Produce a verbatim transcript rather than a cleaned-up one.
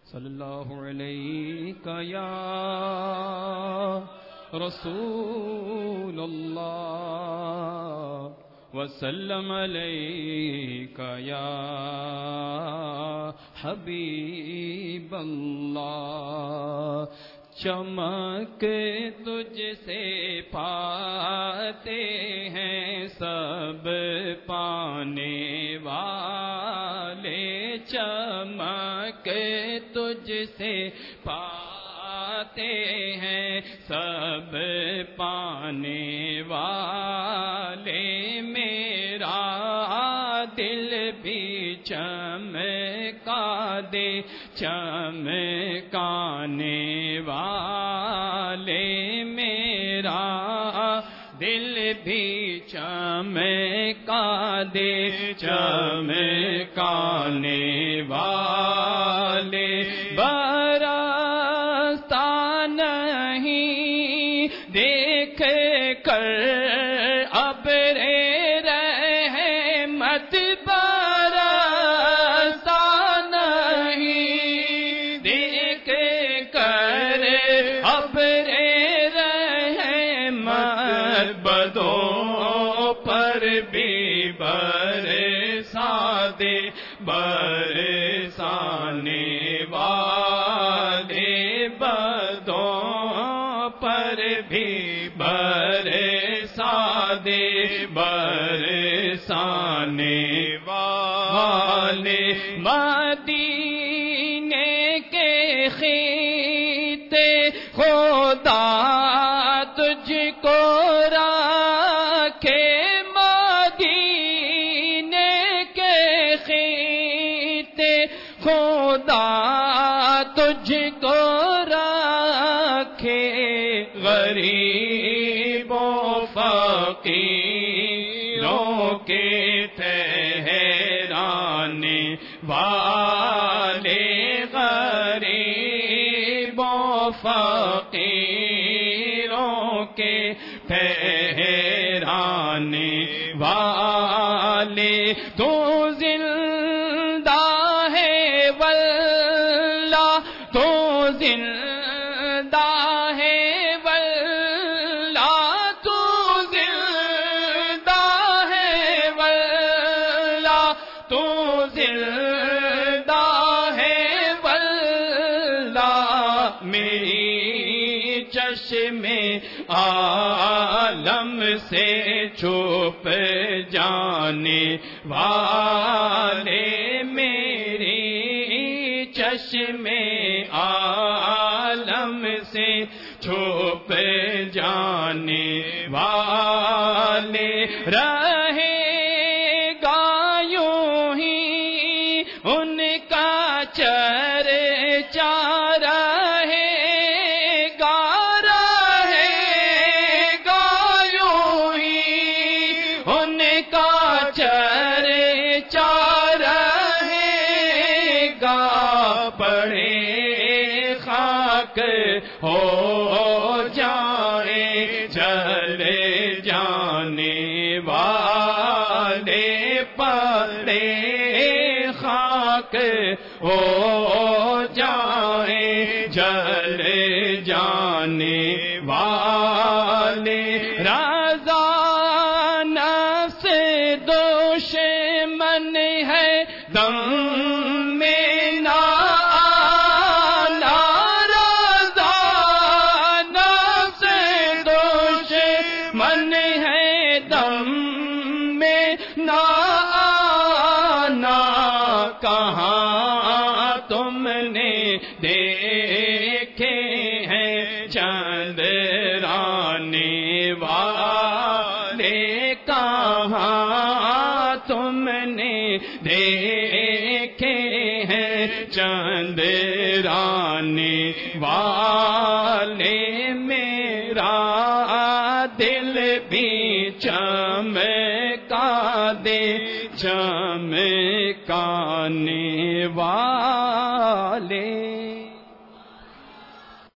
صلی اللہ علیہ یا رسول اللہ وسلم علیک یا حبیب اللہ. چمک تجھ سے پاتے ہیں سب پانے والے، چمک تجھ سے پاتے ہیں سب پانے والے. میرا دل بھی چمکا دے چمکانے والے، میرا دل بھی چمکا دے چمکانے والے. برستا نہیں دیکھ کر ابر رحمت، برستا نہیں دیکھ کر ابر رحمت، بدوں پر بھی برسا دے برسانے والے، بدوں پر بھی برسا دے برسانے والے. مدینے کے خطے خدا تجھ کو رکھے، مدینے کے خطے خدا تجھ کو رکھے. غریبوں فقیروں کے ٹھہرانے والے، غریبوں فقیروں کے ٹھہرانے والے. تو زندہ ہے واللہ، تو زندہ ہے واللہ، تو زندہ ہے واللہ، تو زندہ ہے واللہ. میری چشمے عالم سے چھپ جانے والے، میری چشمے عالم سے چھپ جانے والے. رہے گا یوں ہی ان کا چرچا، رہے گا رہے گا یوں ہی ان کا چرچا، رہے گا. پڑے خاک ہو جائے جل جانے والے، پڑے خاک ہو جائے جل جانے والے. رضا نفس دشمن ہے دم میں نہ آنا، رضا نفس دشمن ہے دم میں نہ آنا. کہاں تم نے دیکھے ہیں چندرانے والے، کہاں تم نے دیکھے ہیں چندرانے والے. میرا دل بھی چمکا دے چمکانے والے.